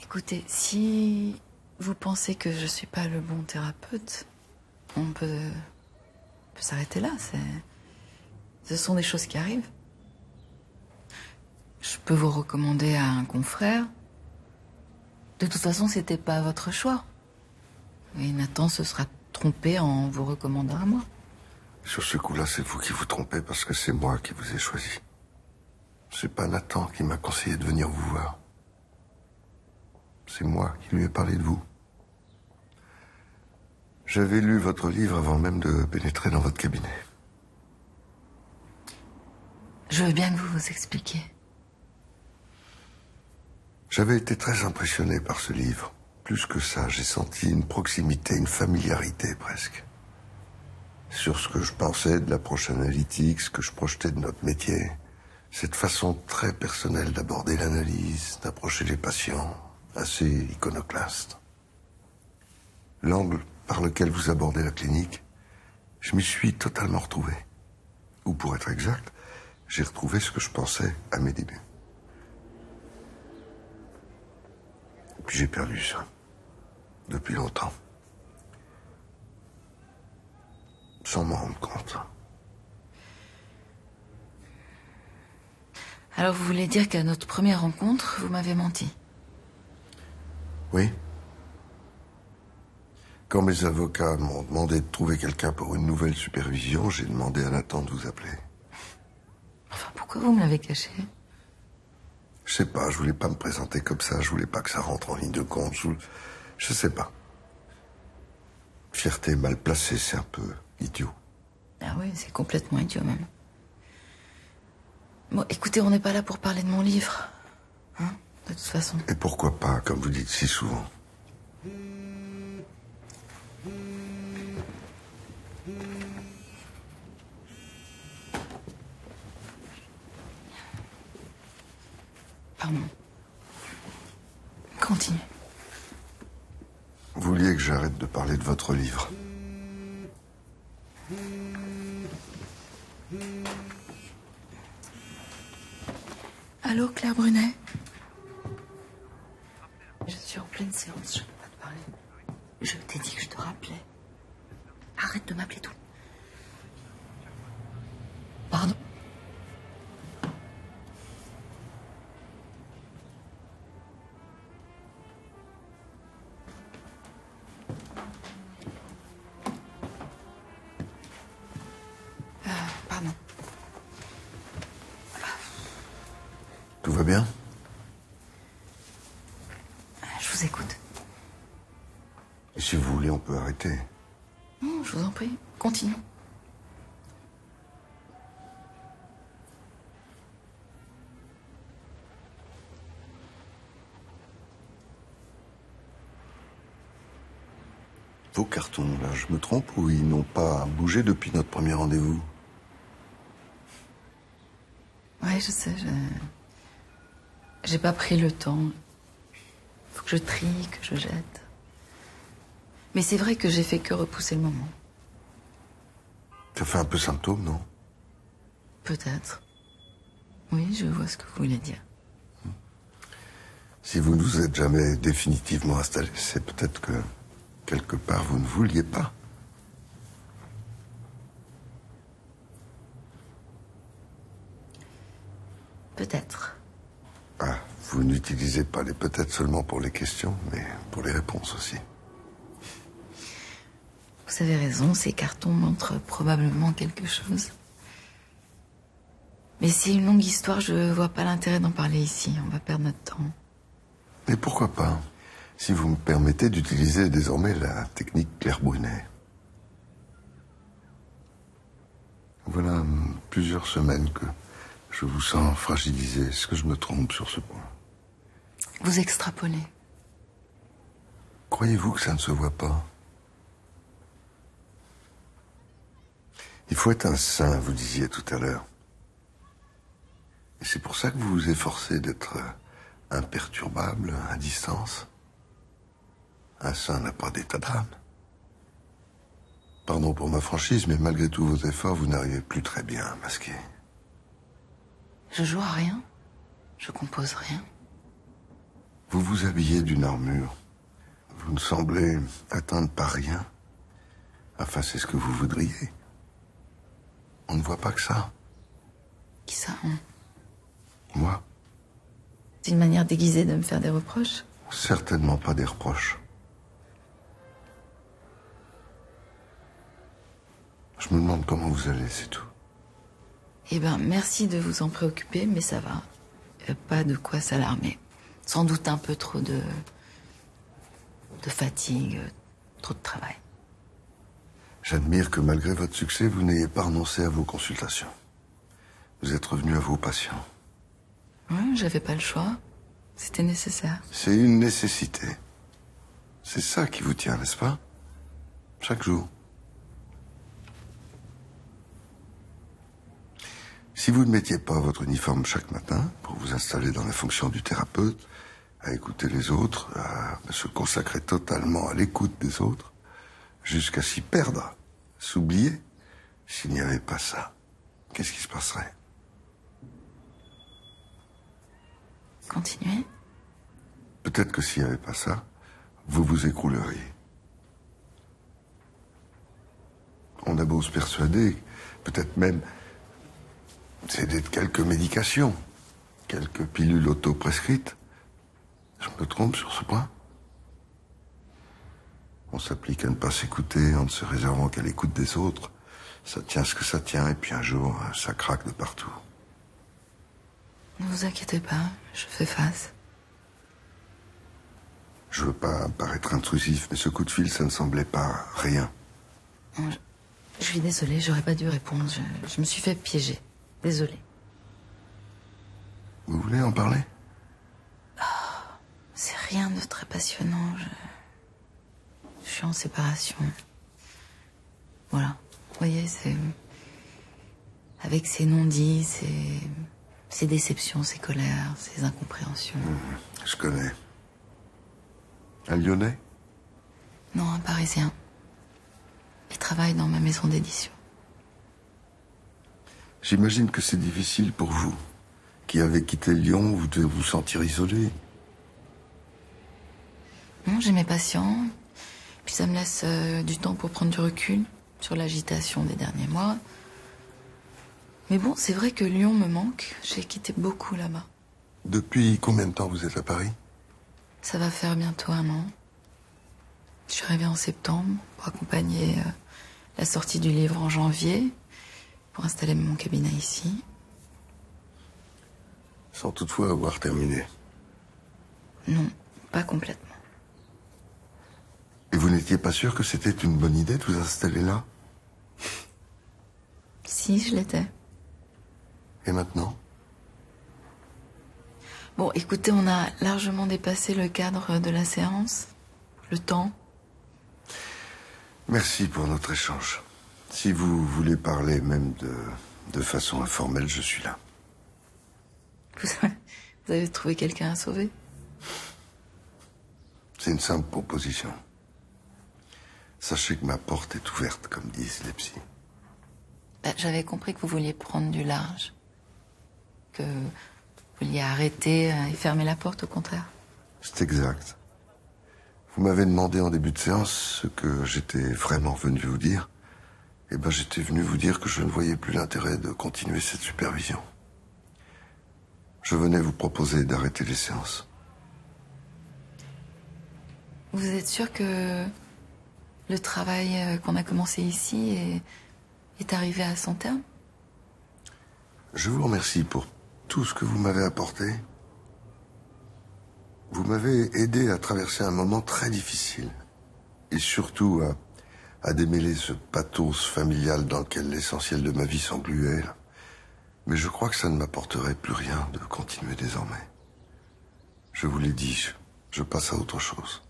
Écoutez, si vous pensez que je suis pas le bon thérapeute, on peut s'arrêter là. Ce sont des choses qui arrivent. Je peux vous recommander à un confrère. De toute façon, c'était pas votre choix. Et Nathan se sera trompé en vous recommandant à moi. Sur ce coup-là, c'est vous qui vous trompez parce que c'est moi qui vous ai choisi. C'est pas Nathan qui m'a conseillé de venir vous voir. C'est moi qui lui ai parlé de vous. J'avais lu votre livre avant même de pénétrer dans votre cabinet. Je veux bien que vous vous expliquiez. J'avais été très impressionné par ce livre. Plus que ça, j'ai senti une proximité, une familiarité presque. Sur ce que je pensais de l'approche analytique, ce que je projetais de notre métier. Cette façon très personnelle d'aborder l'analyse, d'approcher les patients, assez iconoclaste. L'angle par lequel vous abordez la clinique, je m'y suis totalement retrouvé. Ou pour être exact, j'ai retrouvé ce que je pensais à mes débuts. Puis j'ai perdu ça. Depuis longtemps. Sans m'en rendre compte. Alors vous voulez dire qu'à notre première rencontre, vous m'avez menti? Oui. Quand mes avocats m'ont demandé de trouver quelqu'un pour une nouvelle supervision, j'ai demandé à Nathan de vous appeler. Enfin, pourquoi vous me l'avez caché? Je sais pas, je voulais pas me présenter comme ça, je voulais pas que ça rentre en ligne de compte, je sais pas. Fierté mal placée, c'est un peu idiot. Ah oui, c'est complètement idiot même. Bon, écoutez, on n'est pas là pour parler de mon livre. Hein, de toute façon. Et pourquoi pas, comme vous dites si souvent. Pardon. Continue. Vous vouliez que j'arrête de parler de votre livre. Allô, Claire Brunet? Je suis en pleine séance, je ne peux pas te parler. Je t'ai dit que je te rappelais. Arrête de m'appeler tout. Pardon? Pardon. Tout va bien? Je vous écoute. Et si vous voulez, on peut arrêter. Non, je vous en prie, continue. Vos cartons, là, je me trompe ou ils n'ont pas bougé depuis notre premier rendez-vous? Ouais, je sais, j'ai pas pris le temps. Faut que je trie, que je jette. Mais c'est vrai que j'ai fait que repousser le moment. Ça fait un peu symptôme, non? Peut-être. Oui, je vois ce que vous voulez dire. Si vous ne vous êtes jamais définitivement installé, c'est peut-être que, quelque part, vous ne vouliez pas. Peut-être. Ah, vous n'utilisez pas les peut-être seulement pour les questions, mais pour les réponses aussi. Vous avez raison, ces cartons montrent probablement quelque chose. Mais c'est une longue histoire, je vois pas l'intérêt d'en parler ici. On va perdre notre temps. Mais pourquoi pas, si vous me permettez d'utiliser désormais la technique Claire Brunet. Voilà plusieurs semaines que je vous sens fragilisé. Est-ce que je me trompe sur ce point? Vous extrapolez. Croyez-vous que ça ne se voit pas? Il faut être un saint, vous disiez tout à l'heure. Et c'est pour ça que vous vous efforcez d'être imperturbable, à distance. Un saint n'a pas d'état d'âme. Pardon pour ma franchise, mais malgré tous vos efforts, vous n'arrivez plus très bien à masquer. Je joue à rien. Je compose rien. Vous vous habillez d'une armure. Vous ne semblez atteindre par rien. Enfin, c'est ce que vous voudriez. On ne voit pas que ça. Qui ça, Moi, C'est une manière déguisée de me faire des reproches? certainement pas des reproches. Je me demande comment vous allez, c'est tout. Eh ben, merci de vous en préoccuper, mais ça va. Pas de quoi s'alarmer. Sans doute un peu trop de fatigue, trop de travail. J'admire que malgré votre succès, vous n'ayez pas renoncé à vos consultations. Vous êtes revenu à vos patients. Ouais, j'avais pas le choix. C'était nécessaire. C'est une nécessité. C'est ça qui vous tient, n'est-ce pas? Chaque jour. Si vous ne mettiez pas votre uniforme chaque matin pour vous installer dans la fonction du thérapeute, à écouter les autres, à se consacrer totalement à l'écoute des autres, jusqu'à s'y perdre, s'oublier, s'il n'y avait pas ça, qu'est-ce qui se passerait? Continuez. Peut-être que s'il n'y avait pas ça, vous vous écrouleriez. On a beau se persuader, peut-être même céder de quelques médications, quelques pilules auto-prescrites. Je me trompe sur ce point? On s'applique à ne pas s'écouter en ne se réservant qu'à l'écoute des autres. Ça tient ce que ça tient, et puis un jour, ça craque de partout. Ne vous inquiétez pas, je fais face. Je veux pas paraître intrusif, mais ce coup de fil, ça ne semblait pas rien. Non, je suis désolée, j'aurais pas dû répondre. Je me suis fait piéger. Désolée. Vous voulez en parler? C'est rien de très passionnant. Je suis en séparation. Voilà. Vous voyez, c'est... Avec ces non-dits, ces déceptions, ces colères, ces incompréhensions. Je connais. Un Lyonnais? Non, un Parisien. Il travaille dans ma maison d'édition. J'imagine que c'est difficile pour vous. Qui avez quitté Lyon, vous devez vous sentir isolé. Non, j'ai mes patients. Puis ça me laisse du temps pour prendre du recul sur l'agitation des derniers mois. Mais bon, c'est vrai que Lyon me manque. J'ai quitté beaucoup là-bas. Depuis combien de temps vous êtes à Paris? Ça va faire bientôt 1 an. Je suis arrivée en septembre pour accompagner la sortie du livre en janvier, pour installer mon cabinet ici. Sans toutefois avoir terminé. Non, pas complètement. Et vous n'étiez pas sûr que c'était une bonne idée de vous installer là? Si, je l'étais. Et maintenant? Bon, écoutez, on a largement dépassé le cadre de la séance, le temps. Merci pour notre échange. Si vous voulez parler même de façon informelle, je suis là. Vous avez trouvé quelqu'un à sauver? C'est une simple proposition. Sachez que ma porte est ouverte, comme disent les psys. J'avais compris que vous vouliez prendre du large. Que vous vouliez arrêter et fermer la porte, au contraire. C'est exact. Vous m'avez demandé en début de séance ce que j'étais vraiment venu vous dire. Eh ben, j'étais venu vous dire que je ne voyais plus l'intérêt de continuer cette supervision. Je venais vous proposer d'arrêter les séances. Vous êtes sûr que le travail qu'on a commencé ici est arrivé à son terme? Je vous remercie pour tout ce que vous m'avez apporté. Vous m'avez aidé à traverser un moment très difficile. Et surtout à démêler ce pathos familial dans lequel l'essentiel de ma vie s'engluait. Mais je crois que ça ne m'apporterait plus rien de continuer désormais. Je vous l'ai dit, je passe à autre chose.